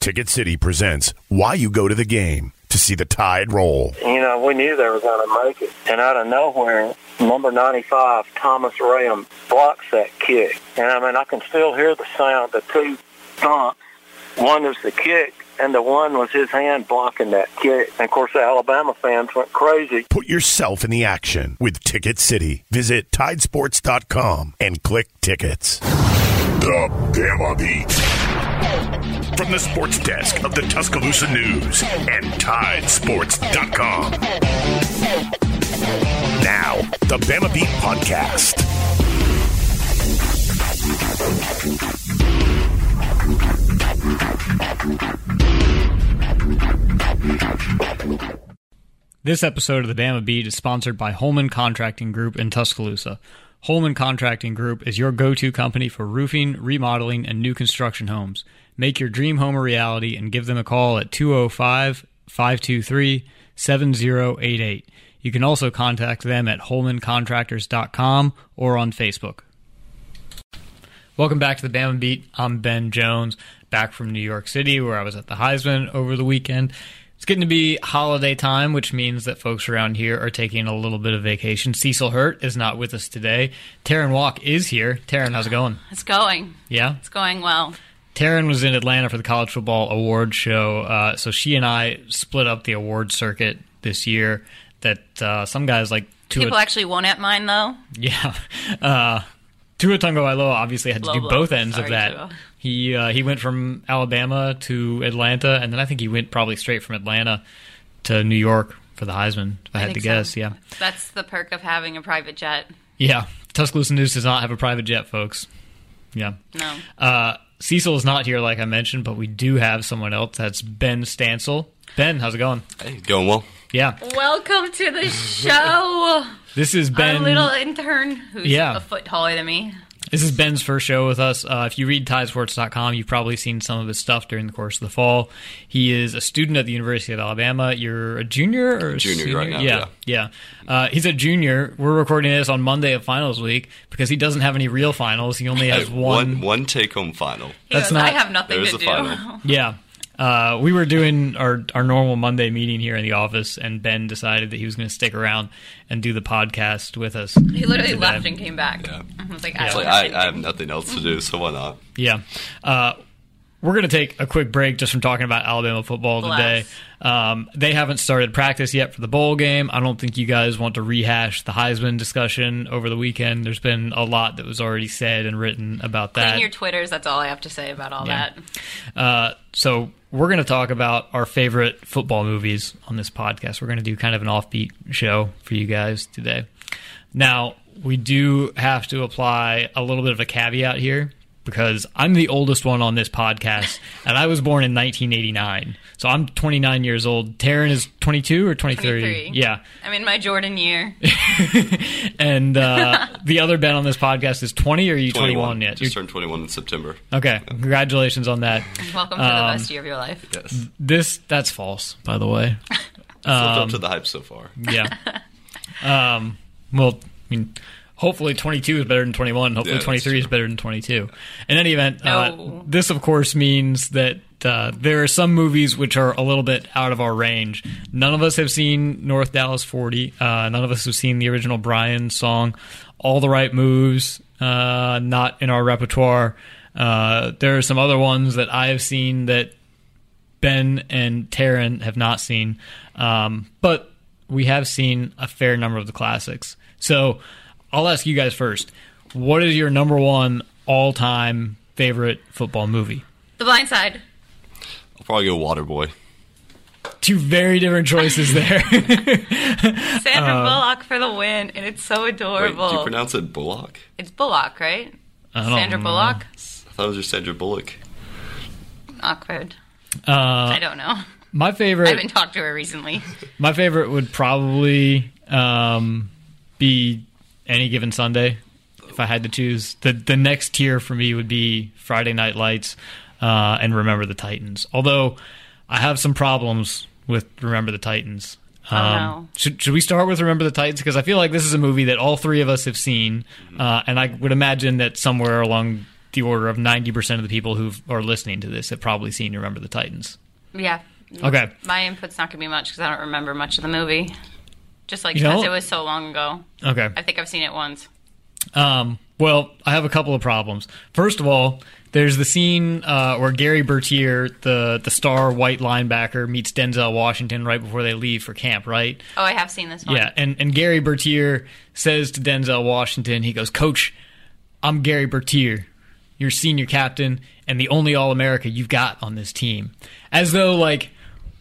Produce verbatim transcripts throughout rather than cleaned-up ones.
Ticket City presents Why You Go to the Game to see the Tide roll. You know, we knew they were going to make it. And out of nowhere, number ninety-five, Thomas Rayham, blocks that kick. And, I mean, I can still hear the sound, the two thumps. One was the kick, and the one was his hand blocking that kick. And, of course, the Alabama fans went crazy. Put yourself in the action with Ticket City. Visit Tide Sports dot com and click tickets. The Bama Beat. From the sports desk of the Tuscaloosa News and Tide Sports dot com. Now, the Bama Beat Podcast. This episode of the Bama Beat is sponsored by Holman Contracting Group in Tuscaloosa. Holman Contracting Group is your go-to company for roofing, remodeling, and new construction homes. Make your dream home a reality and give them a call at two oh five, five two three, seven oh eight eight. You can also contact them at holman contractors dot com or on Facebook. Welcome back to the Bama Beat. I'm Ben Jones, back from New York City, where I was at the Heisman over the weekend. It's getting to be holiday time, which means that folks around here are taking a little bit of vacation. Cecil Hurt is not with us today. Taryn Walk is here. Taryn, how's it going? It's going. Yeah? It's going well. Taryn was in Atlanta for the College Football Awards show, uh, so she and I split up the award circuit this year. That uh, some guys like Tua... People actually won at mine, though. Yeah. Uh, Tua Tagovailoa obviously had to do Low, both low. ends Sorry, of that. Tua. He uh, he went from Alabama to Atlanta, and then I think he went probably straight from Atlanta to New York for the Heisman, if I, I had to guess. So. Yeah, That's the perk of having a private jet. Yeah. Tuscaloosa News does not have a private jet, folks. Yeah. No. Uh, Cecil is not here, like I mentioned, but we do have someone else. That's Ben Stansel. Ben, how's it going? Hey, going well. Yeah. Welcome to the show. This is Ben. Our little intern who's Yeah. a foot taller than me. This is Ben's first show with us. Uh, if you read Tide Sports dot com, you've probably seen some of his stuff during the course of the fall. He is a student at the University of Alabama. You're a junior or a Junior senior? right now, Yeah, yeah. Uh, he's a junior. We're recording this on Monday of finals week because he doesn't have any real finals. He only has Hey, one. one one take-home final. He That's goes, not- I have nothing There's to a do. final. Yeah. Uh, we were doing our, our normal Monday meeting here in the office, and Ben decided that he was going to stick around and do the podcast with us. He literally today. left and came back. Yeah. I was like, I It's don't like, have I, anything. I have nothing else to do, so why not? Yeah. Uh, we're going to take a quick break just from talking about Alabama football today. Um, they haven't started practice yet for the bowl game. I don't think you guys want to rehash the Heisman discussion over the weekend. There's been a lot that was already said and written about that. Clean your Twitters. That's all I have to say about all Yeah. that. Uh, so we're going to talk about our favorite football movies on this podcast. We're going to do kind of an offbeat show for you guys today. Now, we do have to apply a little bit of a caveat here because I'm the oldest one on this podcast, and I was born in nineteen eighty-nine. So I'm twenty-nine years old. Taryn is twenty-two or twenty-three? twenty-three. Yeah. I'm in my Jordan year. And uh, the other Ben on this podcast is twenty, or are you twenty-one yet? Just You're- turned twenty-one in September. Okay. Congratulations on that. Welcome to Um, the best year of your life. Yes. This, that's false, by the way. Lived up to the hype so far. Yeah. Um, well, I mean, hopefully twenty-two is better than twenty-one. Hopefully Yeah, that's twenty-three is true. better than twenty-two. In any event, uh, No. this, of course, means that uh, there are some movies which are a little bit out of our range. None of us have seen North Dallas forty. Uh, none of us have seen the original Brian song. All the Right Moves, uh, not in our repertoire. Uh, there are some other ones that I have seen that Ben and Taryn have not seen. Um, but we have seen a fair number of the classics. So I'll ask you guys first. What is your number one all-time favorite football movie? The Blind Side. I'll probably go Waterboy. Two very different choices there. Sandra Uh, Bullock for the win, and it's so Wait, adorable. do you pronounce it Bullock? It's Bullock, right? I don't Sandra know. Bullock? I thought it was just Sandra Bullock. Awkward. Uh, I don't know. my I favorite, haven't talked to her recently. my favorite would probably um, be Any Given Sunday. If I had to choose, the the next tier for me would be Friday Night Lights uh, and Remember the Titans. Although I have some problems with Remember the Titans. Oh, Um, no. should, should we start with Remember the Titans? Because I feel like this is a movie that all three of us have seen, uh, and I would imagine that somewhere along the order of ninety percent of the people who are listening to this have probably seen Remember the Titans. Yeah. Okay. My input's not going to be much because I don't remember much of the movie. Just like You because don't? it was so long ago. Okay. I think I've seen it once. Um, well, I have a couple of problems. First of all, there's the scene uh, where Gary Bertier, the, the star white linebacker, meets Denzel Washington right before they leave for camp, right? Oh, I have seen this one. Yeah, and, and Gary Bertier says to Denzel Washington, he goes, "Coach, I'm Gary Bertier, your senior captain, and the only All-America you've got on this team." As though, like,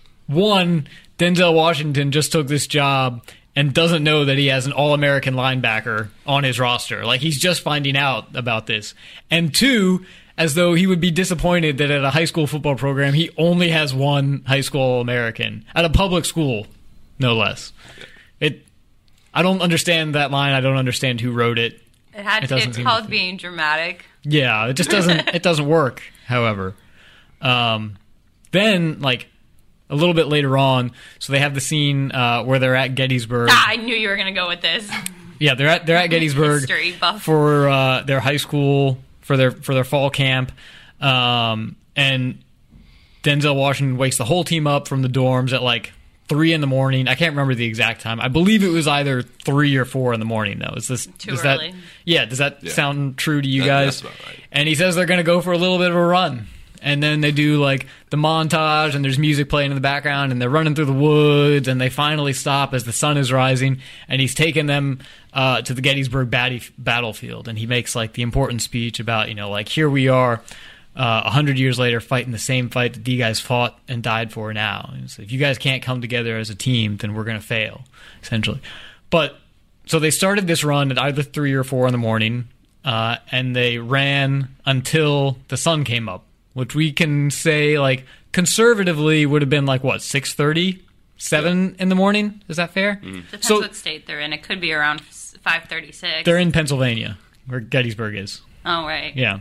one, Denzel Washington just took this job and doesn't know that he has an All-American linebacker on his roster. Like, he's just finding out about this. And two, as though he would be disappointed that at a high school football program, he only has one high school All-American. At a public school, no less. It. I don't understand that line. I don't understand who wrote it. It had. It doesn't it's seem called to- being dramatic. Yeah, it just doesn't it doesn't work, however. Um, then, like, a little bit later on, so they have the scene uh, where they're at Gettysburg. Ah, I knew you were going to go with this. Yeah, they're at they're at Gettysburg History buff. for uh, their high school for their for their fall camp, um, and Denzel Washington wakes the whole team up from the dorms at like three in the morning. I can't remember the exact time. I believe it was either three or four in the morning, though. Is this Too does early. That, yeah, does that Yeah. sound true to you That- guys? that's about right. And he says they're going to go for a little bit of a run. And then they do, like, the montage, and there's music playing in the background, and they're running through the woods, and they finally stop as the sun is rising, and he's taking them uh, to the Gettysburg batty- battlefield, and he makes, like, the important speech about, you know, like, here we are uh, one hundred years later fighting the same fight that you guys fought and died for now. And so if you guys can't come together as a team, then we're going to fail, essentially. But, so they started this run at either three or four in the morning, uh, and they ran until the sun came up, which we can say, like, conservatively would have been, like, what, six thirty? seven in the morning? Is that fair? Depends So- what state they're in. It could be around five thirty-six. They're in Pennsylvania, where Gettysburg is. Oh, right. Yeah.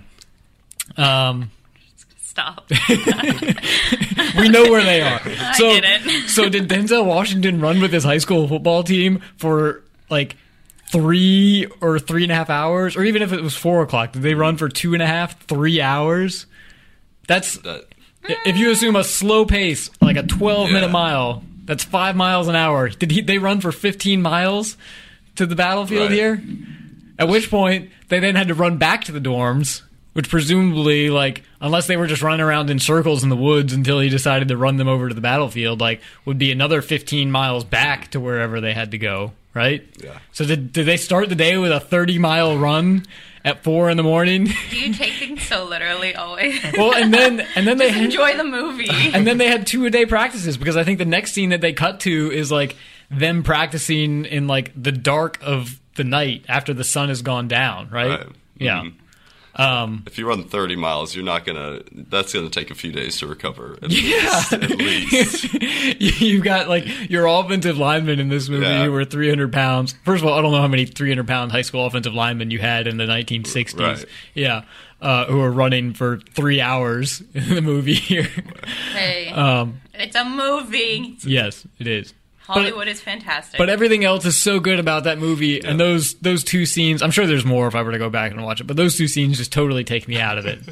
Um, Stop. we know where they are. So, get it. so did Denzel Washington run with his high school football team for, like, three or three and a half hours? Or even if it was four o'clock, did they run for two and a half, three hours? That's... That, If you assume a slow pace, like a twelve-minute Yeah. mile, that's five miles an hour. Did he, they run for fifteen miles to the battlefield Right. here? At which point, they then had to run back to the dorms, which presumably, like, unless they were just running around in circles in the woods until he decided to run them over to the battlefield, like, would be another fifteen miles back to wherever they had to go, right? Yeah. So did, did they start the day with a thirty-mile run at four in the morning? Do you take things so literally always? Well, and then and then they had, Enjoy the movie. and then they had two a day practices, because I think the next scene that they cut to is like them practicing in like the dark of the night after the sun has gone down, right? Right. Yeah. Mhm. Um, if you run thirty miles, you're not gonna. That's gonna take a few days to recover. At Yeah. least, at least. You've got like your offensive linemen in this movie Yeah. who were three hundred pounds. First of all, I don't know how many three hundred pound high school offensive linemen you had in the nineteen sixties. Right. Yeah. Uh, who were running for three hours in the movie here. Hey, Um, it's a movie. yes, it is. Hollywood is fantastic. But everything else is so good about that movie, and those those two scenes. I'm sure there's more if I were to go back and watch it, but those two scenes just totally take me out of it.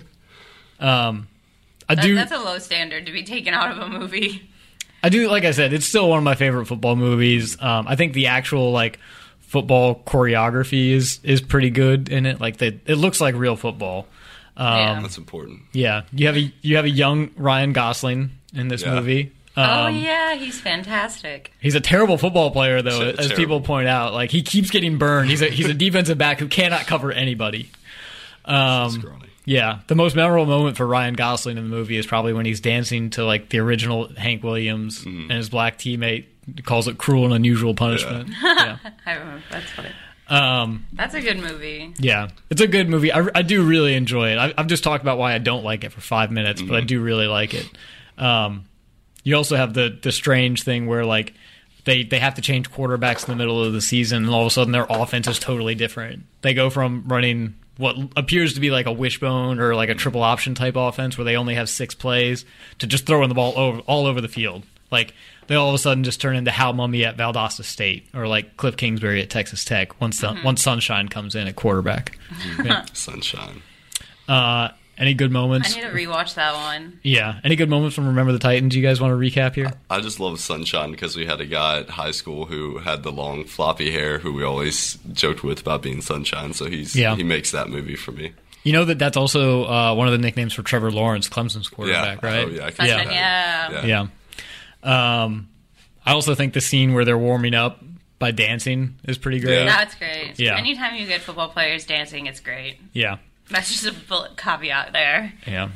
Um, I That- do, that's a low standard to be taken out of a movie. I do. Like I said, it's still one of my favorite football movies. Um, I think the actual like football choreography is is pretty good in it. Like the, it looks like real football. Um, Yeah. That's important. yeah, you have a you have a young Ryan Gosling in this Yeah. movie. Oh Um, yeah, he's fantastic. He's a terrible football player, though, Ter- as terrible. people point out. Like he keeps getting burned. He's a he's a defensive back who cannot cover anybody. Um, Scrawny. yeah, the most memorable moment for Ryan Gosling in the movie is probably when he's dancing to like the original Hank Williams, Mm-hmm. and his black teammate calls it cruel and unusual punishment. Yeah, I remember that's funny. um, That's a good movie. yeah, it's a good movie. I, I do really enjoy it. I, I've just talked about why I don't like it for five minutes, but I do really like it. Um, you also have the the strange thing where like they they have to change quarterbacks in the middle of the season, and all of a sudden their offense is totally different. They go from running what appears to be like a wishbone or like a triple option type offense where they only have six plays to just throwing the ball over all over the field. Like they all of a sudden just turn into Hal Mummy at Valdosta State or like Cliff Kingsbury at Texas Tech once sun, once Sunshine comes in at quarterback. Yeah. Sunshine. Uh, any good moments? I need to rewatch that one. Yeah. Any good moments from Remember the Titans you guys want to recap here? I just love Sunshine because we had a guy at high school who had the long floppy hair who we always joked with about being Sunshine. So he's Yeah. he makes that movie for me. You know that that's also uh, one of the nicknames for Trevor Lawrence, Clemson's quarterback, Yeah. right? Oh, yeah, I can Sunshine, see that. yeah. Yeah. Yeah. Um, I also think the scene where they're warming up by dancing is pretty great. Yeah. That's great. Yeah. Anytime you get football players dancing, it's great. Yeah. That's just a bullet caveat there. Yeah.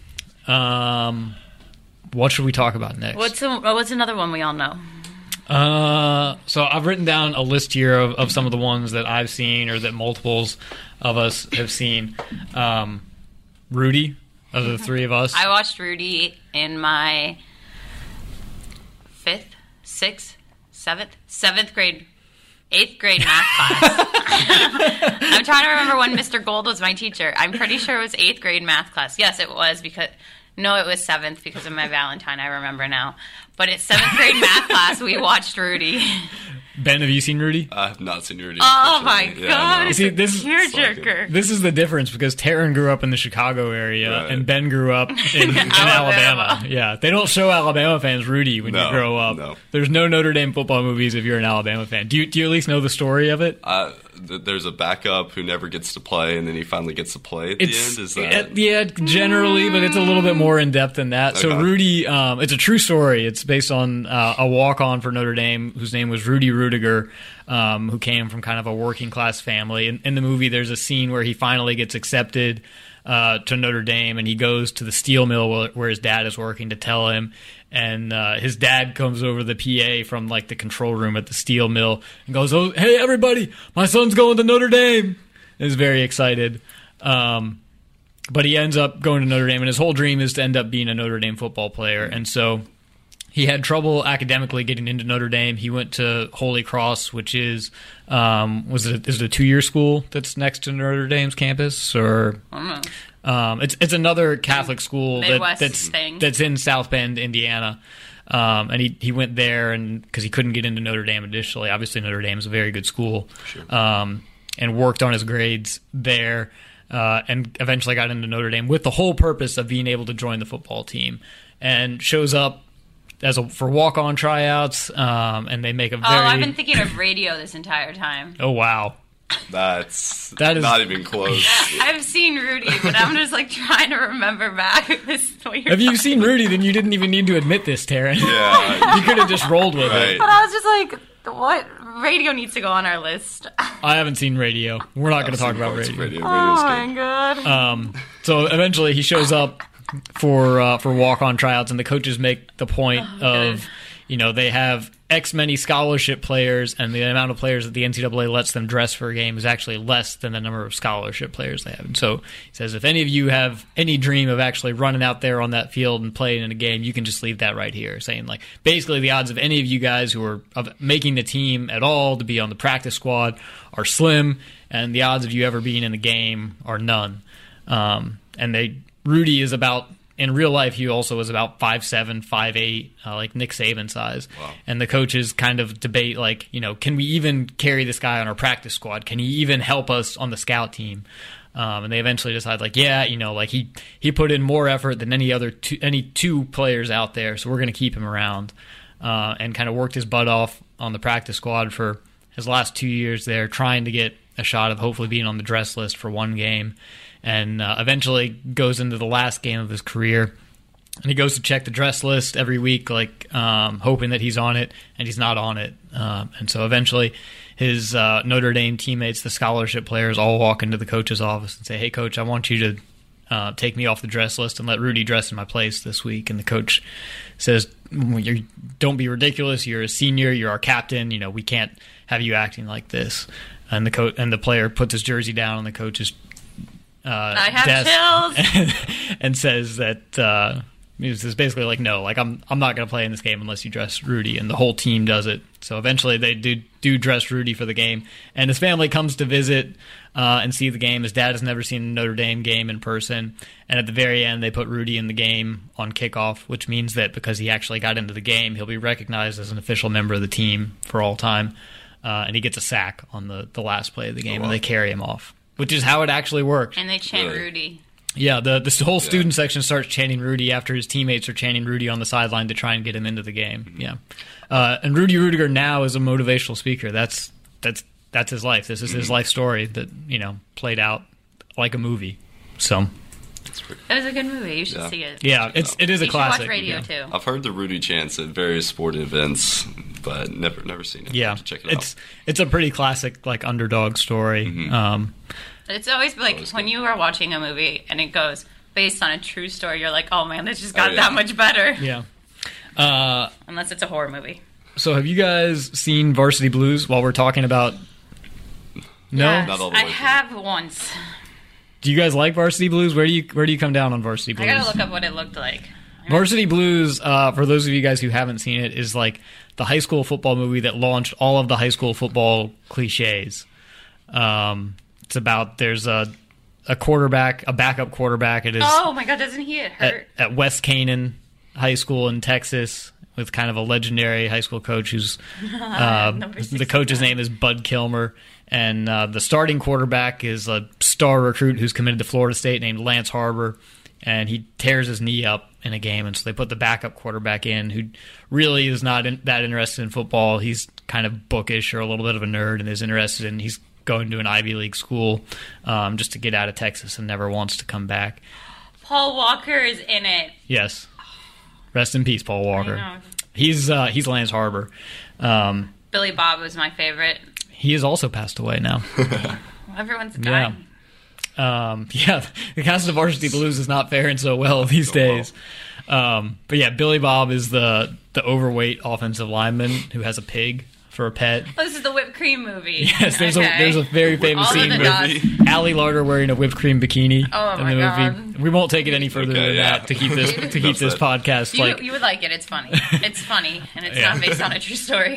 Um, what should we talk about next? What's a, what's another one we all know? Uh, so I've written down a list here of, of some of the ones that I've seen or that multiples of us have seen. Um, Rudy, of the three of us. I watched Rudy in my fifth, sixth, seventh, seventh grade, eighth grade math class. I'm trying to remember when Mister Gold was my teacher. I'm pretty sure it was eighth grade math class. Yes, it was because no, it was seventh because of my Valentine. I remember now. But it's seventh grade math class. We watched Rudy. Ben, have you seen Rudy? I have not seen Rudy. Oh my unfortunately. god! no. It's See, a this is- tearjerker. This is the difference because Taryn grew up in the Chicago area Right. and Ben grew up in, in Alabama. Alabama. Yeah, they don't show Alabama fans Rudy when No, you grow up. no. There's no Notre Dame football movies if you're an Alabama fan. Do you, do you at least know the story of it? Uh, th- there's a backup who never gets to play, and then he finally gets to play at It's the end. Is that uh, yeah, generally, but it's a little bit more in depth than that. So Okay. Rudy, um, it's a true story. It's based on uh, a walk-on for Notre Dame whose name was Rudy Rudiger, um, who came from kind of a working-class family. In, in the movie, there's a scene where he finally gets accepted uh, to Notre Dame, and he goes to the steel mill where, where his dad is working to tell him. And uh, his dad comes over the P A from like the control room at the steel mill and goes, "Oh, hey everybody, my son's going to Notre Dame." And is very excited. Um, but he ends up going to Notre Dame, and his whole dream is to end up being a Notre Dame football player. And so he had trouble academically getting into Notre Dame. He went to Holy Cross, which is um, was it a, is it a two year school that's next to Notre Dame's campus, or I don't know. um, it's it's another Catholic school that, Midwest that's thing. that's in South Bend, Indiana. Um, and he, he went there and because he couldn't get into Notre Dame initially. Obviously, Notre Dame is a very good school, um, and worked on his grades there. Uh, and eventually got into Notre Dame with the whole purpose of being able to join the football team. And shows up as a, for walk-on tryouts, um, and they make a very... Oh, I've been thinking of radio this entire time. Oh, wow. That's That is- not even close. I've seen Rudy, but I'm just like trying to remember back. This is what you're If you've seen Rudy, then you didn't even need to admit this, Taryn. Yeah, You could have just rolled with right. it. But I was just like, what? Radio needs to go on our list. I haven't seen radio. We're not going to talk about It's radio. radio. Oh Radio's my good. god. Um, so eventually he shows up for uh, for walk-on tryouts, and the coaches make the point of, you know, they have X many scholarship players, and the amount of players that the N C double A lets them dress for a game is actually less than the number of scholarship players they have. And so he says, if any of you have any dream of actually running out there on that field and playing in a game, you can just leave that right here. Saying, like, basically the odds of any of you guys who are of making the team at all to be on the practice squad are slim, and the odds of you ever being in the game are none. Um, and they Rudy is about, in real life, he also is about five seven, five eight, uh, like Nick Saban size. Wow. And the coaches kind of debate, like, you know, can we even carry this guy on our practice squad? Can he even help us on the scout team? Um, and they eventually decide, like, yeah, you know, like he, he put in more effort than any other two, any two players out there, so we're going to keep him around. Uh, and kind of worked his butt off on the practice squad for his last two years there, trying to get a shot of hopefully being on the dress list for one game. And uh, eventually goes into the last game of his career. And he goes to check the dress list every week, like um, hoping that he's on it, and he's not on it. Um, and so eventually his uh, Notre Dame teammates, the scholarship players, all walk into the coach's office and say, "Hey, coach, I want you to uh, take me off the dress list and let Rudy dress in my place this week." And the coach says, "You don't be ridiculous. You're a senior. You're our captain. You know, we can't have you acting like this." And the co- and the player puts his jersey down on the coach's Uh, I have desk chills. and, and says that uh, it's basically like, no, like I'm I'm not going to play in this game unless you dress Rudy, and the whole team does it. So eventually they do do dress Rudy for the game, and his family comes to visit uh, and see the game. His dad has never seen a Notre Dame game in person, and at the very end they put Rudy in the game on kickoff, which means that because he actually got into the game, he'll be recognized as an official member of the team for all time, uh, and he gets a sack on the, the last play of the game, Oh, wow. and they carry him off. Which is how it actually worked. And they chant Really? Rudy. Yeah, the this whole student yeah. section starts chanting Rudy after his teammates are chanting Rudy on the sideline to try and get him into the game. Mm-hmm. Yeah, uh, and Rudy Rudiger now is a motivational speaker. That's that's that's his life. This is mm-hmm. his life story that you know played out like a movie. So. It was a good movie. You should yeah. see it. Yeah, it's it is a you classic. Should watch radio yeah. too. I've heard the Rudy chants at various sporting events, but never never seen it. Yeah, check it it's out. It's a pretty classic like underdog story. Mm-hmm. Um, it's always like always when good. you are watching a movie and it goes based on a true story. You're like, oh man, this just got oh, yeah. that much better. yeah. Uh, Unless it's a horror movie. so have you guys seen Varsity Blues? While we're talking about, no, Yes, Not all the I way through. have once. Do you guys like Varsity Blues? Where do you where do you come down on Varsity Blues? I gotta look up what it looked like. Varsity Blues, uh, for those of you guys who haven't seen it, is like the high school football movie that launched all of the high school football cliches. Um, it's about there's a a quarterback, a backup quarterback. It is Oh my god, doesn't he get hurt? at, at West Canaan High School in Texas with kind of a legendary high school coach who's uh, Number the coach's name is Bud Kilmer. And uh, the starting quarterback is a star recruit who's committed to Florida State named Lance Harbor, and he tears his knee up in a game, and so they put the backup quarterback in, who really is not in, that interested in football. He's kind of bookish or a little bit of a nerd, and is interested in he's going to an Ivy League school um, just to get out of Texas and never wants to come back. Paul Walker is in it. Yes, rest in peace, Paul Walker. I know. He's uh, he's Lance Harbor. Um, Billy Bob was my favorite. he has also passed away now. Well, everyone's dying. Um, yeah, the cast of Varsity Blues is not faring so well these Oh, days. Um, but yeah, Billy Bob is the the overweight offensive lineman who has a pig for a pet. Oh, this is the whipped cream movie. Yes, there's okay. a there's a very famous All of scene the with dots. Allie Larder wearing a whipped cream bikini Oh, in my the God. movie. We won't take it any further Okay, than yeah. that to keep this to keep Enough this said. podcast You, like. you would like it. It's funny. It's funny, and it's Yeah. not based on a true story.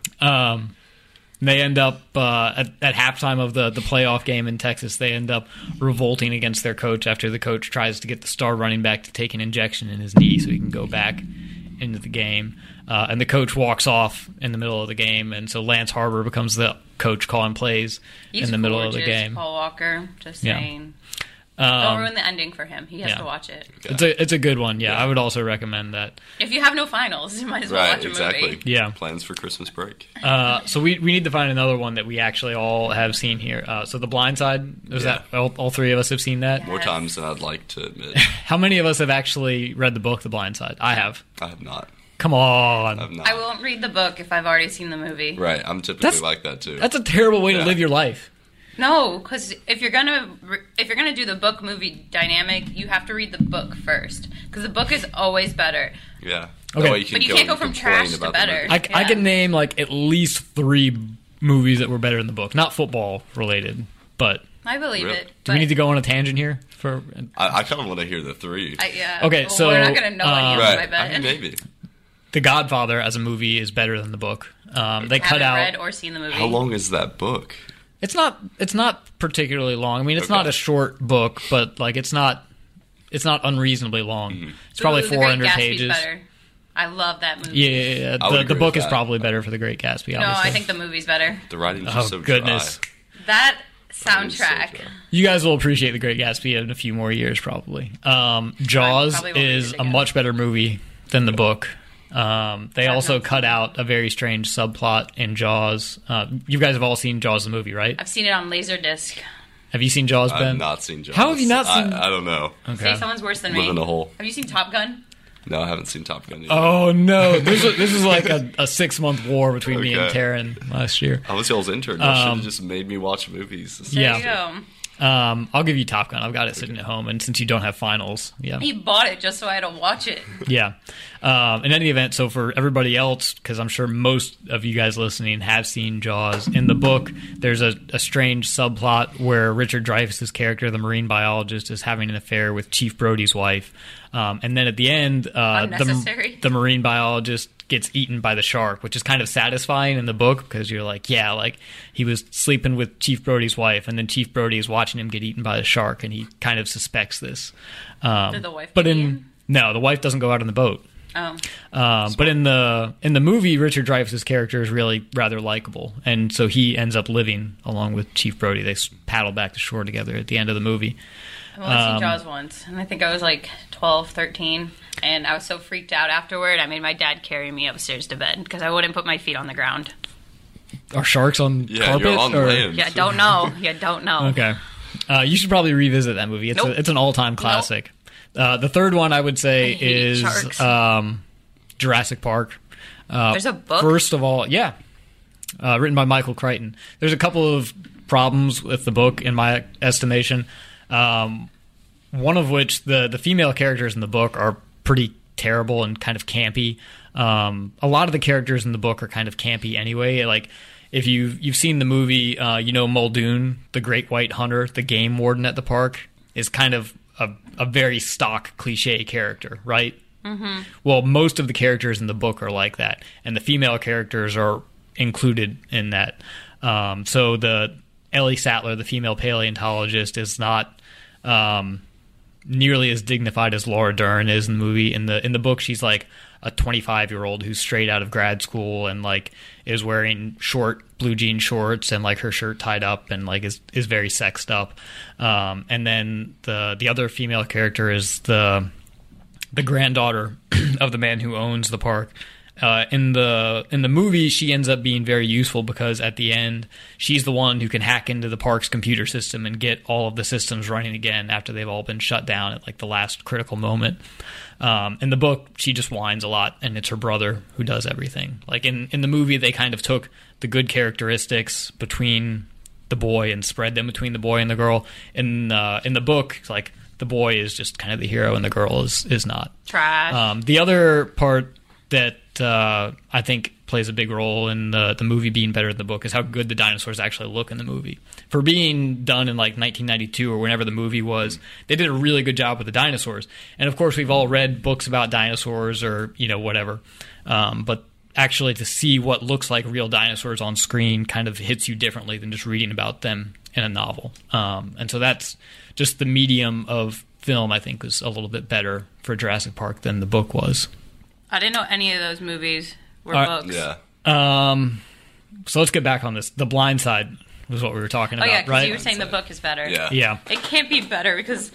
Um, they end up uh, at, at halftime of the, the playoff game in Texas. They end up revolting against their coach after the coach tries to get the star running back to take an injection in his knee so he can go back into the game. Uh, and the coach walks off in the middle of the game, and so Lance Harbor becomes the coach calling plays He's in the middle gorgeous, of the game. Paul Walker. Just Yeah. saying. Um, Don't ruin the ending for him. He has yeah. to watch it. It's a it's a good one. Yeah, I would also recommend that. If you have no finals, you might as well Right, watch a exactly. movie. Yeah. Plans for Christmas break. Uh, so we we need to find another one that we actually all have seen here. Uh, so The Blind Side, is Yeah. that all, all three of us have seen that? Yeah. More Yes. times than I'd like to admit. How many of us have actually read the book The Blind Side? I have. I have not. Come on. I have not. I won't read the book if I've already seen the movie. Right, I'm typically That's- like that too. That's a terrible way to Yeah. live your life. No, because if you're gonna re- if you're gonna do the book movie dynamic, you have to read the book first because the book is always better. yeah. Okay. That way you can But you go can't and go from complain trash to about the better. movie. I, I Yeah. can name like at least three movies that were better than the book. Not football related, but I believe Really? it. do we need to go on a tangent here? For I, I kind of want to hear the three. I, yeah. Okay, Well, so, we're not gonna know any of uh, them. right. I bet. I mean, maybe. The Godfather as a movie is better than the book. Um, they cut Haven't out. read or seen the movie. How long is that book? It's not. It's not particularly long. I mean, it's Okay. not a short book, but like it's not. It's not unreasonably long. Mm-hmm. It's probably Ooh, The Great four hundred Gatsby's pages. Better. I love that movie. Yeah, yeah, yeah. I would The, the agree book with is that. probably better for The Great Gatsby. No, Obviously. I think the movie's better. The writing's Oh just so goodness! dry. That It's so soundtrack. dry. You guys will appreciate The Great Gatsby in a few more years, probably. Um, Jaws probably won't read is it a again. much better movie than the book. Um, they I've also not cut seen it. out a very strange subplot in Jaws. Uh, you guys have all seen Jaws the movie, right? I've seen it on Laserdisc. Have you seen Jaws, I've Ben? not seen Jaws. How have you not seen- I, I don't know. Okay. Say someone's worse than Live me. in a hole. Have you seen Top Gun? No, I haven't seen Top Gun either. Oh no! This was, this was like a, a six month war between me and Okay. Taryn last year. I was y'all's intern. Y'all should Um, have just made me watch movies. There Yeah. you go. Um, I'll give you Top Gun. I've got it sitting at home, and since you don't have finals, yeah, He bought it just so I had to watch it. yeah. Um, in any event, so for everybody else, because I'm sure most of you guys listening have seen Jaws. In the book, there's a, a strange subplot where Richard Dreyfuss's character, the marine biologist, is having an affair with Chief Brody's wife, um, and then at the end, uh, Unnecessary. the the marine biologist gets eaten by the shark, which is kind of satisfying in the book because you're like, yeah, like he was sleeping with Chief Brody's wife, and then Chief Brody is watching him get eaten by the shark, and he kind of suspects this. Um, Did the wife But get in eaten? no, the wife doesn't go out on the boat. Oh. Um, but in the in the movie, Richard Dreyfuss's character is really rather likable, and so he ends up living along with Chief Brody. They s- paddle back to shore together at the end of the movie. I've only um, seen Jaws once, and I think I was like twelve, thirteen, and I was so freaked out afterward, I made my dad carry me upstairs to bed because I wouldn't put my feet on the ground. Are sharks on yeah, carpet? You're on or? land. Yeah, don't know. Yeah, don't know. Okay. Uh, you should probably revisit that movie. It's, nope. a, it's an all-time classic. Nope. Uh, the third one I would say I is um, Jurassic Park. Uh, There's a book? First of all, yeah. Uh, written by Michael Crichton. There's a couple of problems with the book, in my estimation. Um, one of which, the, the female characters in the book are pretty terrible and kind of campy. Um, a lot of the characters in the book are kind of campy anyway. Like, if you've, you've seen the movie, uh, you know Muldoon, the great white hunter, the game warden at the park, is kind of a, a very stock cliche character, right? Mm-hmm. Well, most of the characters in the book are like that, and the female characters are included in that. Um, so the Ellie Sattler, the female paleontologist, is not um, nearly as dignified as Laura Dern is in the movie. In the in the book, she's like a twenty-five-year-old who's straight out of grad school and like is wearing short blue jean shorts and like her shirt tied up and like is is very sexed up. Um, and then the the other female character is the the granddaughter of the man who owns the park. Uh, in the in the movie, she ends up being very useful because at the end, she's the one who can hack into the park's computer system and get all of the systems running again after they've all been shut down at like the last critical moment. Um, in the book, she just whines a lot, and it's her brother who does everything. Like in, in the movie, they kind of took the good characteristics between the boy and spread them between the boy and the girl. In uh, in the book, like the boy is just kind of the hero, and the girl is is not. Trash. Um, the other part that uh, I think plays a big role in the, the movie being better than the book is how good the dinosaurs actually look in the movie. For being done in like nineteen ninety-two or whenever the movie was, they did a really good job with the dinosaurs. And of course, we've all read books about dinosaurs or, you know, whatever. Um, but actually to see what looks like real dinosaurs on screen kind of hits you differently than just reading about them in a novel. Um, and so that's just the medium of film, I think, was a little bit better for Jurassic Park than the book was. I didn't know any of those movies were uh, books. Yeah. Um, so let's get back on this. The Blind Side was what we were talking oh, about, yeah, because right? you were saying the book is better. Yeah. Yeah. It can't be better because,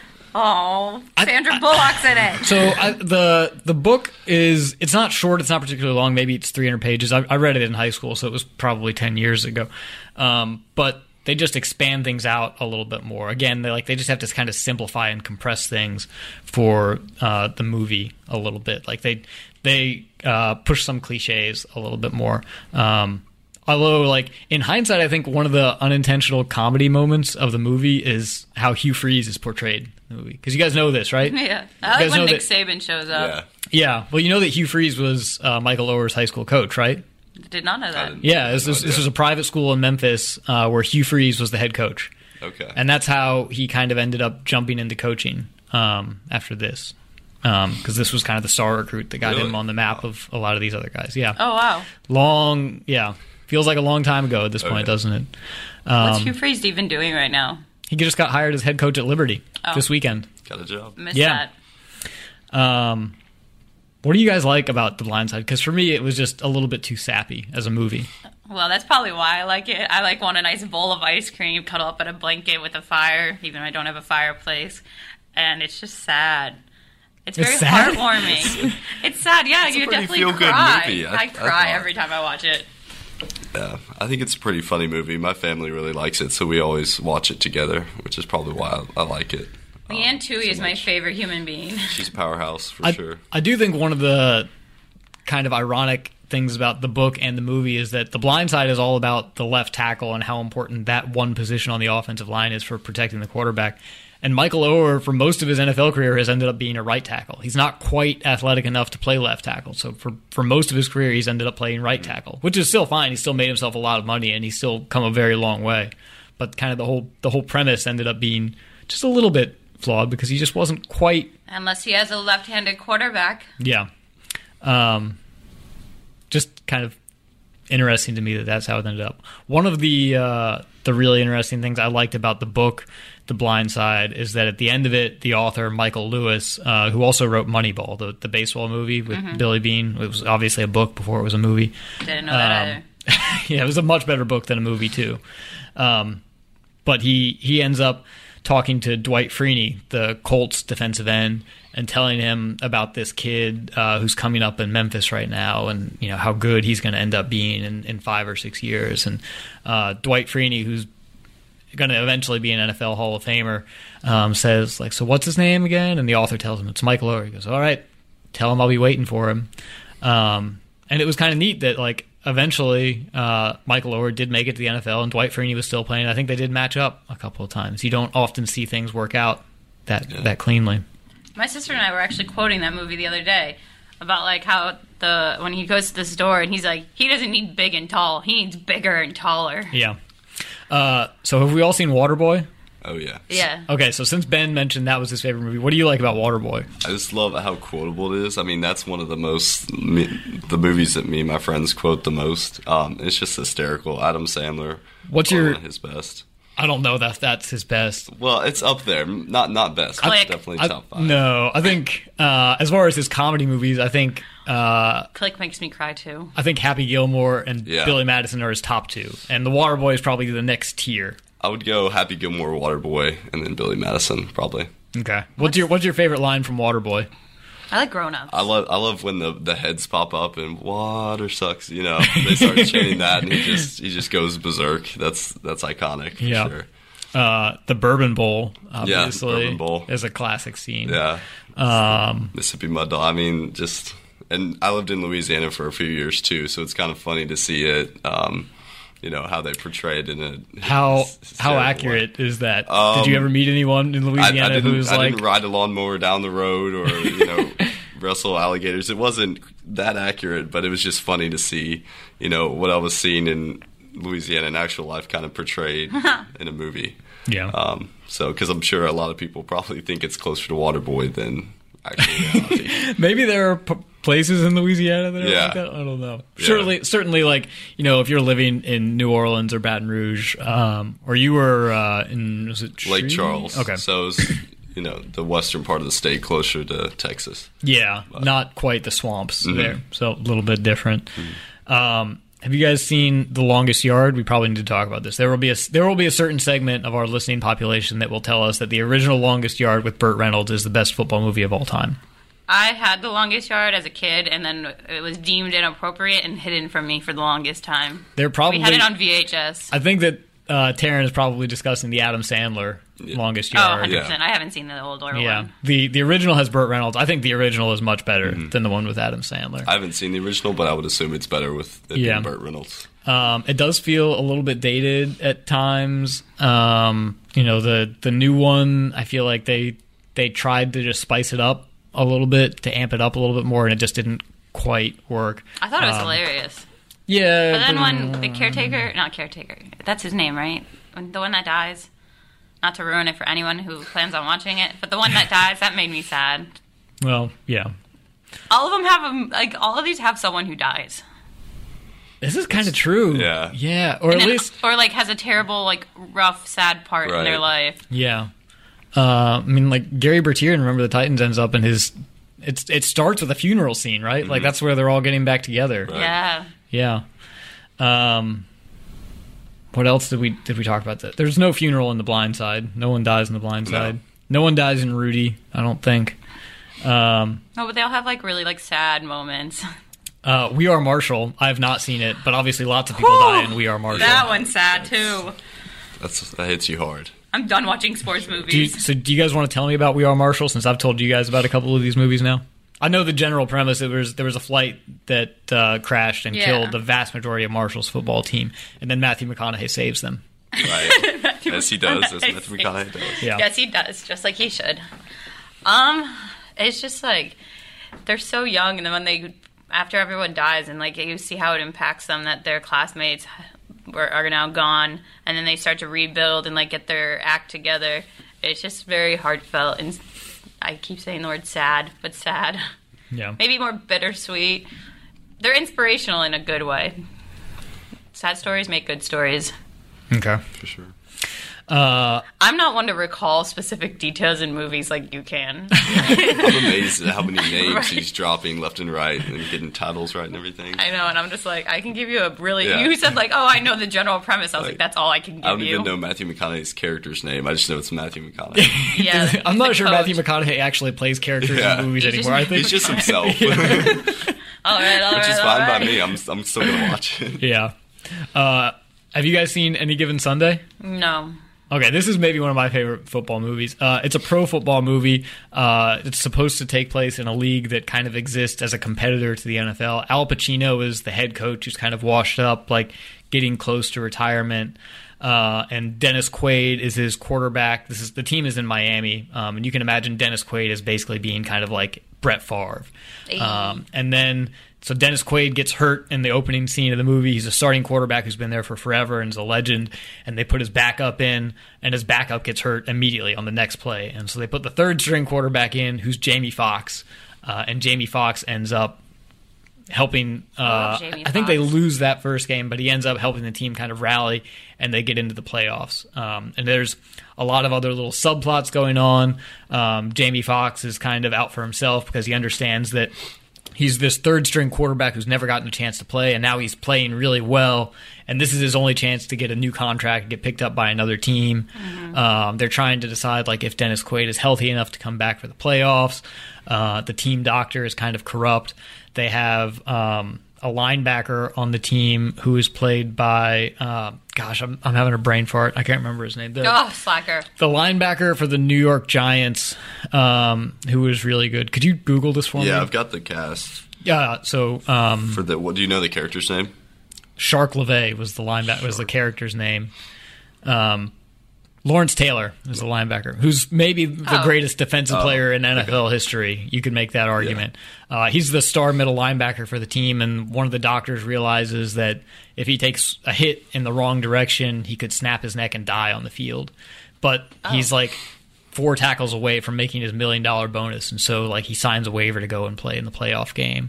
oh, Sandra I, I, Bullock's in it. So I, the the book is, it's not short, it's not particularly long, maybe it's three hundred pages. I, I read it in high school, so it was probably ten years ago. Um, but they just expand things out a little bit more. Again, they like they just have to kind of simplify and compress things for uh, the movie a little bit. Like they they uh, push some cliches a little bit more. Um, although, like in hindsight, I think one of the unintentional comedy moments of the movie is how Hugh Freeze is portrayed in the movie. Because you guys know this, right? Yeah, I like when Nick that, Saban shows up. Yeah. Yeah. Well, you know that Hugh Freeze was uh, Michael Oher's high school coach, right? Did not know that. Yeah, this, this, this was a private school in Memphis uh, where Hugh Freeze was the head coach. Okay. And that's how he kind of ended up jumping into coaching um, after this. Because um, this was kind of the star recruit that got really? him on the map of a lot of these other guys. Yeah. Oh, wow. Long, yeah. Feels like a long time ago at this okay. point, doesn't it? Um, What's Hugh Freeze even doing right now? He just got hired as head coach at Liberty oh. this weekend. Got a job. Missed yeah. that. Um, what do you guys like about The Blind Side? Because for me, it was just a little bit too sappy as a movie. Well, that's probably why I like it. I like want a nice bowl of ice cream, cuddle up in a blanket with a fire, even though I don't have a fireplace. And it's just sad. It's very it's sad? heartwarming. It's sad, yeah. It's you a pretty definitely feel-good cry. movie. I, I, I cry thought. every time I watch it. Yeah, I think it's a pretty funny movie. My family really likes it, so we always watch it together, which is probably why I, I like it. Leanne um, Tui so is my much. favorite human being. She's a powerhouse for I, sure. I do think one of the kind of ironic things about the book and the movie is that The Blind Side is all about the left tackle and how important that one position on the offensive line is for protecting the quarterback. And Michael Oher, for most of his N F L career, has ended up being a right tackle. He's not quite athletic enough to play left tackle. So for, for most of his career, he's ended up playing right tackle, which is still fine. He still made himself a lot of money, and he's still come a very long way. But kind of the whole the whole premise ended up being just a little bit flawed because he just wasn't quite... Unless he has a left-handed quarterback. Yeah. Um, just kind of interesting to me that that's how it ended up. One of the uh, the really interesting things I liked about the book, The Blind Side, is that at the end of it, the author, Michael Lewis, uh, who also wrote Moneyball, the, the baseball movie with mm-hmm. Billy Beane, it was obviously a book before it was a movie. Didn't know that um, either. Yeah, it was a much better book than a movie, too. Um, but he, he ends up talking to Dwight Freeney, the Colts defensive end, and telling him about this kid uh, who's coming up in Memphis right now, and you know how good he's going to end up being in, in five or six years. And uh, Dwight Freeney, who's going to eventually be an N F L Hall of Famer, um, says like, "So what's his name again?" And the author tells him it's Michael Oher. He goes, "All right, tell him I'll be waiting for him." Um, and it was kind of neat that like eventually uh, Michael Oher did make it to the N F L, and Dwight Freeney was still playing. I think they did match up a couple of times. You don't often see things work out that yeah. that cleanly. My sister and I were actually quoting that movie the other day about like how the when he goes to the store and he's like, he doesn't need big and tall, he needs bigger and taller. Yeah. Uh, so have we all seen Waterboy? Oh, yeah. Yeah. Okay, so since Ben mentioned that was his favorite movie, what do you like about Waterboy? I just love how quotable it is. I mean, that's one of the most, me, the movies that me and my friends quote the most. Um, it's just hysterical. Adam Sandler. What's your... One of his best. I don't know that that's his best. Well, it's up there. Not not best. But Click. definitely I, top five. No, I think uh, as far as his comedy movies, I think uh, Click makes me cry too. I think Happy Gilmore and Yeah. Billy Madison are his top two, and The Waterboy is probably the next tier. I would go Happy Gilmore, Waterboy, and then Billy Madison, probably. Okay, what's your what's your favorite line from Waterboy? I like Grown Ups. I love I love when the, the heads pop up and water sucks. You know, they start chanting that, and he just he just goes berserk. That's that's iconic for Yeah. sure. Uh, the Bourbon Bowl, obviously, Bourbon Bowl. is a classic scene. Yeah. Um, Mississippi Mud Dog. I mean, just and I lived in Louisiana for a few years too, so it's kind of funny to see it. Um, you know how they portray it in a how hysterical how way. accurate is that? Um, Did you ever meet anyone in I, Louisiana I didn't, who's I like? didn't ride a lawnmower down the road or you know wrestle alligators. It wasn't that accurate, but it was just funny to see you know what I was seeing in Louisiana in actual life, kind of portrayed in a movie. Yeah. Um, so, because I'm sure a lot of people probably think it's closer to Waterboy than actual reality. Maybe there are p- places in Louisiana that are Yeah. like that. I don't know. Yeah. Certainly, certainly, like you know, if you're living in New Orleans or Baton Rouge, um, or you were uh, in was it Lake Shreve? Charles. Okay. So, it's, you know, the western part of the state closer to Texas. Yeah, not quite the swamps Mhm. there, so a little bit different. Um, have you guys seen The Longest Yard? We probably need to talk about this. There will be a there will be a certain segment of our listening population that will tell us that the original Longest Yard with Burt Reynolds is the best football movie of all time. I had The Longest Yard as a kid, and then it was deemed inappropriate and hidden from me for the longest time. They're probably We had it on V H S. I think that uh, Taryn is probably discussing the Adam Sandler Yeah. Longest Oh, Yard. one hundred percent. I haven't seen the older Yeah, one. the the original has Burt Reynolds. I think the original is much better Mm-hmm. than the one with Adam Sandler. I haven't seen the original, but I would assume it's better with it Yeah. being Burt Reynolds. Um, it does feel a little bit dated at times. Um, you know, the the new one, I feel like they they tried to just spice it up a little bit to amp it up a little bit more, and it just didn't quite work. I thought it was Um, hilarious. Yeah, But then but, when the caretaker, not caretaker, that's his name, right? When the one that dies. Not to ruin it for anyone who plans on watching it, but the one that dies, that made me sad. well, yeah, All of them have a, like all of these have someone who dies, this is kind of true. Yeah. yeah, or And at then- least or like has a terrible, like rough, sad part in their Right. life. yeah. Uh, I mean, like Gary Bertier in Remember the Titans ends up in his. It's it starts with a funeral scene, right? Mm-hmm. Like that's where they're all getting back together. Right. Yeah. Yeah. Um, what else did we did we talk about? That there's no funeral in The Blind Side. No one dies in The Blind No. Side. No one dies in Rudy. I don't think. Um, No, but they all have like really like sad moments. uh, We Are Marshall. I have not seen it, but obviously lots of people die in We Are Marshall. That one's sad too. That's that hits you hard. I'm done watching sports Do you, movies. so do you guys want to tell me about We Are Marshall? Since I've told you guys about a couple of these movies now. I know the general premise. It was there was a flight that uh, crashed and Yeah. killed the vast majority of Marshall's football team, and then Matthew McConaughey saves them. Right. As he does, as Matthew McConaughey does. Yeah. Yes, he does, just like he should. Um, it's just like they're so young, and then when they after everyone dies, and like you see how it impacts them that their classmates were, are now gone, and then they start to rebuild and like get their act together. It's just very heartfelt, and I keep saying the word sad, but sad. Yeah. Maybe more bittersweet. They're inspirational in a good way. Sad stories make good stories. Okay. For sure. Uh, I'm not one to recall specific details in movies like you can. I'm amazed at how many names Right. he's dropping left and right and getting titles right and everything. I know, and I'm just like, I can give you a really. Yeah. You said like, oh, I know the general premise. I was like, Like, that's all I can give I don't you. even know Matthew McConaughey's character's name. I just know it's Matthew McConaughey. Yeah, I'm he's not the sure coach. Matthew McConaughey actually plays characters Yeah. in movies He's anymore. just- I think He's just himself, All right, all which right, is all fine right. by me. I'm I'm still gonna watch it. yeah. Uh, have you guys seen Any Given Sunday? No. Okay, this is maybe one of my favorite football movies. Uh, it's a pro football movie. Uh, it's supposed to take place in a league that kind of exists as a competitor to the N F L. Al Pacino is the head coach who's kind of washed up, like getting close to retirement. Uh, and Dennis Quaid is his quarterback. This is the team is in Miami, um, and you can imagine Dennis Quaid as basically being kind of like Brett Favre. Hey. Um, and then so Dennis Quaid gets hurt in the opening scene of the movie. He's a starting quarterback who's been there for forever and is a legend. And they put his backup in, and his backup gets hurt immediately on the next play. And so they put the third string quarterback in, who's Jamie Foxx, uh, and Jamie Foxx ends up helping. Uh, love Jamie I think they Foxx. lose that first game, but he ends up helping the team kind of rally, and they get into the playoffs. Um, and there's a lot of other little subplots going on. Um, Jamie Foxx is kind of out for himself because he understands that he's this third string quarterback who's never gotten a chance to play, and now he's playing really well. And this is his only chance to get a new contract, get picked up by another team. Mm-hmm. Um, they're trying to decide like if Dennis Quaid is healthy enough to come back for the playoffs. Uh, the team doctor is kind of corrupt. They have um, a linebacker on the team who is played by, uh, gosh, I'm, I'm having a brain fart. I can't remember his name. The, Oh, slacker. the linebacker for the New York Giants, um, who was really good. Could you Google this for me? Yeah, I've got the cast Yeah, so um, for the. What do you know the character's name? Shark LeVay was the linebacker was the character's name. Um, Lawrence Taylor is the linebacker, who's maybe the Oh. greatest defensive Oh, player in N F L history. You could make that argument. Uh, he's the star middle linebacker for the team, and one of the doctors realizes that if he takes a hit in the wrong direction, he could snap his neck and die on the field. But he's like four tackles away from making his million dollar bonus, and so like he signs a waiver to go and play in the playoff game.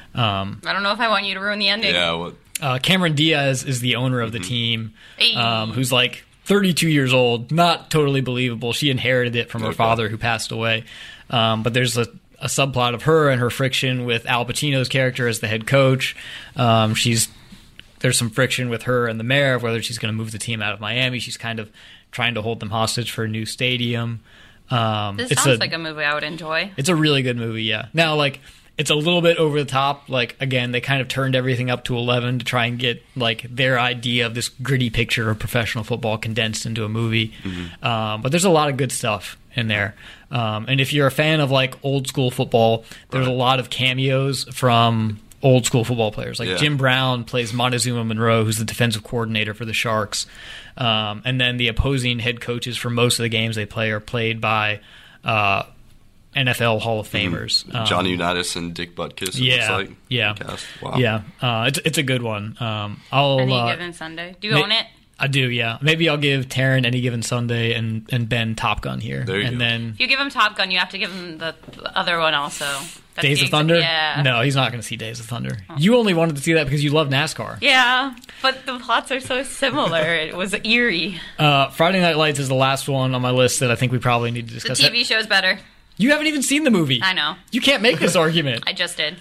Um, I don't know if I want you to ruin the ending. Yeah, what? uh, Cameron Diaz is the owner of the team, Hey. um, who's like thirty-two years old. Not totally believable. She inherited it from her Okay. father, who passed away. Um, but there's a, a subplot of her and her friction with Al Pacino's character as the head coach. Um, she's there's some friction with her and the mayor of whether she's going to move the team out of Miami. She's kind of trying to hold them hostage for a new stadium. Um, This it's sounds a, like a movie I would enjoy. It's a really good movie, yeah. Now, like, it's a little bit over the top. Like, again, they kind of turned everything up to eleven to try and get, like, their idea of this gritty picture of professional football condensed into a movie. Um, but there's a lot of good stuff in there. Um, and if you're a fan of, like, old school football, there's a lot of cameos from old school football players. Like, Yeah. Jim Brown plays Montezuma Monroe, who's the defensive coordinator for the Sharks. Um, and then the opposing head coaches for most of the games they play are played by uh, N F L Hall of Famers. Um, John Unitas and Dick Butkus. It yeah, looks like. yeah, Cast. Wow. yeah. Uh, it's it's a good one. Um, I'll Any uh, given Sunday. Do you ma- own it? I do, yeah. Maybe I'll give Taryn Any Given Sunday and, and Ben Top Gun here, There you and go. then If you give him Top Gun, you have to give him the other one also. That's Days the of exa- Thunder. Yeah. No, he's not going to see Days of Thunder. You only wanted to see that because you love NASCAR. Yeah, but the plots are so similar. It was eerie. Uh, Friday Night Lights is the last one on my list that I think we probably need to The discuss. T V show's better. You haven't even seen the movie. I know. You can't make this argument. I just did.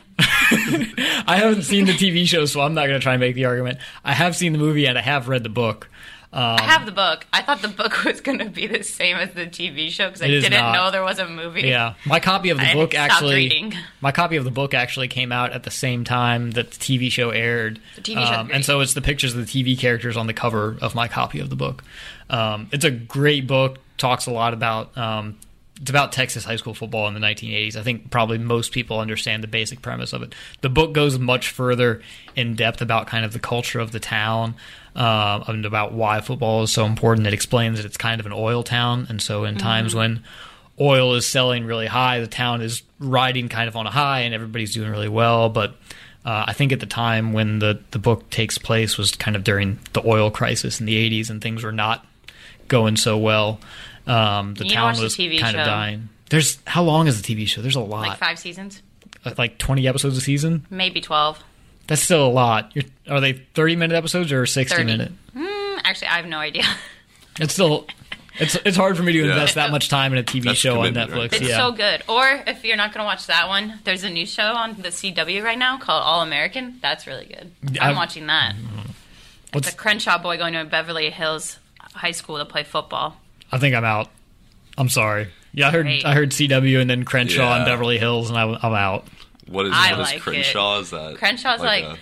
I haven't seen the T V show, so I'm not going to try and make the argument. I have seen the movie and I have read the book. Um, I have the book. I thought the book was going to be the same as the T V show because I It is didn't not. know there was a movie. Yeah, my copy of the I book stopped actually. reading. My copy of the book actually came out at the same time that the T V show aired. The T V show's um, great. and so it's the pictures of the T V characters on the cover of my copy of the book. Um, it's a great book. Talks a lot about. Um, it's about Texas high school football in the nineteen eighties. I think probably most people understand the basic premise of it. The book goes much further in depth about kind of the culture of the town, uh, and about why football is so important. It explains that it's kind of an oil town, and so in times when oil is selling really high, the town is riding kind of on a high, and everybody's doing really well. But uh, I think at the time when the, the book takes place was kind of during the oil crisis in the eighties, and things were not going so well. Um, the You need to town watch the was T V kind show. of dying. There's how long is the T V show? There's a lot, Like five seasons, Uh, like twenty episodes a season. maybe twelve. That's still a lot. You're, are they thirty minute episodes or sixty thirty. minute? Mm, actually, I have no idea. It's still, it's it's hard for me to Yeah. invest that much time in a T V That's show on commitment, Netflix. right? It's yeah. so good. Or if you're not going to watch that one, there's a new show on the C W right now called All American. That's really good. I'm I've- watching that. What's- It's a Crenshaw boy going to Beverly Hills High School to play football. I think I'm out. I'm sorry. Yeah, I heard Great. I heard C W and then Crenshaw and Yeah. Beverly Hills, and I, I'm out. What is, I what is like it. Crenshaw? Is that Crenshaw's like- a-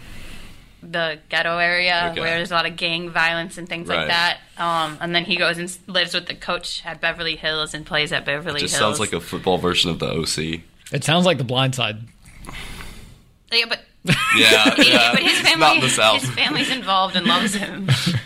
The ghetto area Okay. where there's a lot of gang violence and things Right. like that. Um, and then he goes and s- lives with the coach at Beverly Hills and plays at Beverly just Hills. sounds like a football version of the O C. It sounds like The Blind Side. Yeah, but, Yeah, yeah. but his It's family, not in the South. his family's involved and loves him.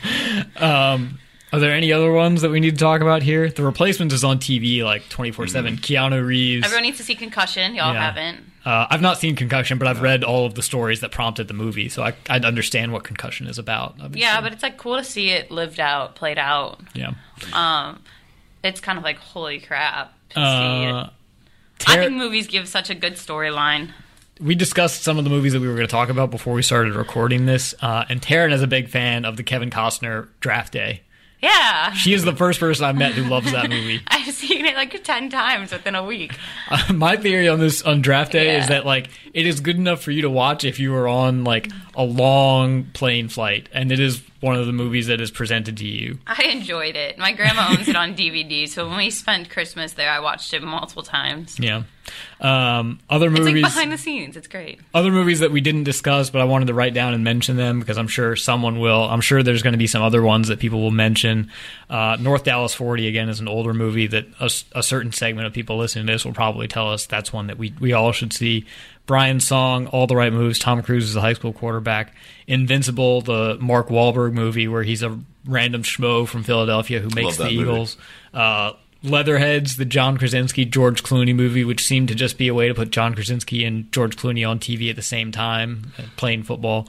Are there any other ones that we need to talk about here? The Replacements is on T V like twenty-four seven. Keanu Reeves. Everyone needs to see Concussion. Y'all Yeah. haven't. Uh, I've not seen Concussion, but I've read all of the stories that prompted the movie, so I, I'd understand what Concussion is about. Obviously. Yeah, but it's like cool to see it lived out, played out. yeah. Um, it's kind of like holy crap. To see Uh, it. I Ter- think movies give such a good storyline. we discussed some of the movies that we were going to talk about before we started recording this, uh, and Taryn is a big fan of the Kevin Costner Draft Day. Yeah, She is the first person I've met who loves that movie. I've seen it like ten times within a week. Uh, my theory on this on Draft Day Yeah. is that like it is good enough for you to watch if you were on like a long plane flight, and it is one of the movies that is presented to you. I enjoyed it. My grandma owns it on D V D, so when we spent Christmas there, I watched it multiple times. Yeah. Um, other It's movies. like behind the scenes. It's great. Other movies that we didn't discuss, but I wanted to write down and mention them because I'm sure someone will. I'm sure there's going to be some other ones that people will mention. Uh, North Dallas forty, again, is an older movie that a, a certain segment of people listening to this will probably tell us that's one that we, we all should see. Brian's Song, All the Right Moves, Tom Cruise is a high school quarterback. Invincible, the Mark Wahlberg movie where he's a random schmo from Philadelphia who makes Love the that movie. Eagles. Uh, Leatherheads, the John Krasinski, George Clooney movie, which seemed to just be a way to put John Krasinski and George Clooney on T V at the same time, uh, playing football.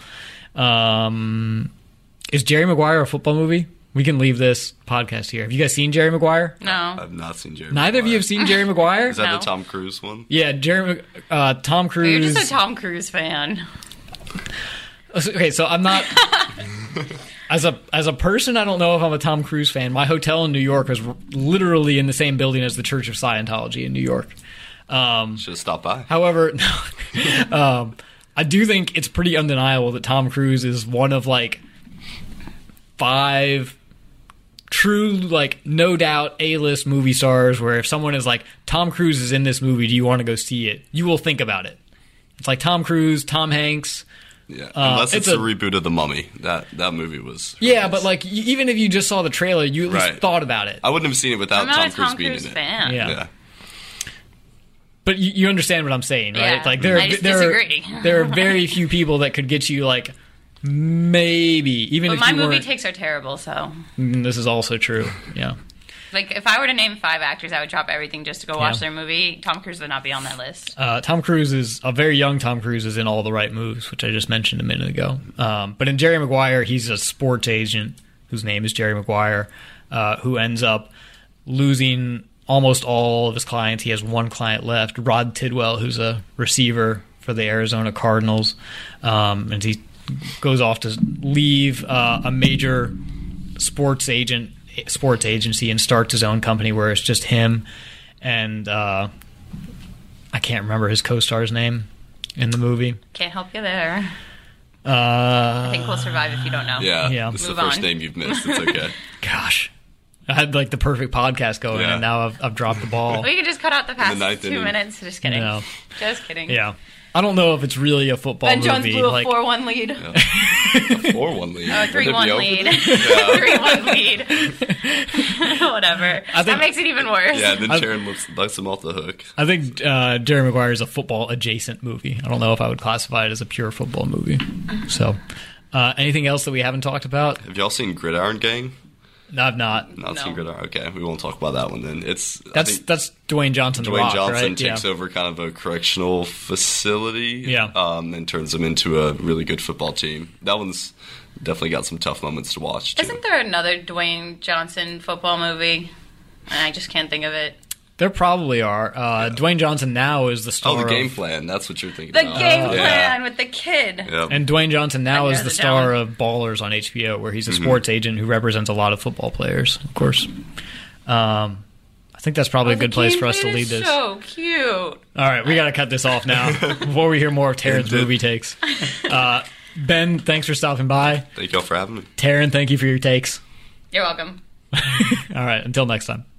Um, is Jerry Maguire a football movie? We can leave this podcast here. Have you guys seen Jerry Maguire? No. I've not seen Jerry. Neither of you have seen Jerry Maguire? Is that No. the Tom Cruise one? Yeah, Jerry, uh, Tom Cruise. You're just a Tom Cruise fan. Okay, so I'm not as a as a person. I don't know if I'm a Tom Cruise fan. My hotel in New York is r- literally in the same building as the Church of Scientology in New York. Um, Should have stopped by. however, um, I do think it's pretty undeniable that Tom Cruise is one of like five true, like no doubt A-list movie stars. Where if someone is like, Tom Cruise is in this movie, do you want to go see it? You will think about it. It's like Tom Cruise, Tom Hanks. Yeah, Uh, unless it's it's, a- a, reboot of The Mummy. That that movie was. Yeah, but like y- even if you just saw the trailer, you at least Right. thought about it. I wouldn't have seen it without I'm not Tom a Cruise Tom being Cruise in it. fan. Yeah. Yeah. But you, you understand what I'm saying, right? Yeah, Like there, I just there, disagree. Are, there are very few people that could get you like maybe even But if my you movie weren't. takes are terrible, so. Mm, this is also true. Yeah. Like, if I were to name five actors, I would drop everything just to go watch Yeah. their movie. Tom Cruise would not be on that list. Uh, Tom Cruise is a very young Tom Cruise is in All the Right Moves, which I just mentioned a minute ago. Um, but in Jerry Maguire, he's a sports agent whose name is Jerry Maguire, uh, who ends up losing almost all of his clients. He has one client left, Rod Tidwell, who's a receiver for the Arizona Cardinals, um, and he goes off to leave uh, a major sports agent sports agency and starts his own company where it's just him and uh, I can't remember his co-star's name in the movie. Can't help you there. Uh, I think we'll survive if you don't know. Yeah, Yeah. This is the Move first on. name you've missed. It's okay. gosh, I had like the perfect podcast going, Yeah. and now I've, I've dropped the ball. We could just cut out the past ninth two inning. minutes. Just kidding. No. Just kidding. Yeah, I don't know if it's really a football Ben Jones movie. blew a like, four one lead. A four one lead. Oh, three one Would it lead. be over? Yeah. three one lead. Whatever. I think- that makes it even worse. Yeah, then I- Sharon lets, lets him off the hook. I think uh, Jerry Maguire is a football adjacent movie. I don't know if I would classify it as a pure football movie. So, uh, anything else that we haven't talked about? Have y'all seen Gridiron Gang? No, I've not. Not No. seen Gridiron. Okay, we won't talk about that one then. It's I That's think that's Dwayne Johnson. The Dwayne Rock, Johnson right? takes yeah. over kind of a correctional facility, Yeah. um, and turns them into a really good football team. That one's definitely got some tough moments to watch too. Isn't there another Dwayne Johnson football movie? And I just can't think of it. There probably are. Uh, Dwayne Johnson now is the star. Oh, the game of, plan. That's what you're thinking The about. game Oh. plan Yeah. with the kid. Yep. And Dwayne Johnson now I is know the the star gentleman. of Ballers on H B O, where he's a Mm-hmm. sports agent who represents a lot of football players, of course. Um, I think that's probably Oh, a good the place game for us to plan lead is this. So cute. All right, we got to cut this off now before we hear more of Taryn's movie takes. Uh, Ben, thanks for stopping by. Thank y'all for having me. Taryn, thank you for your takes. You're welcome. All right, until next time.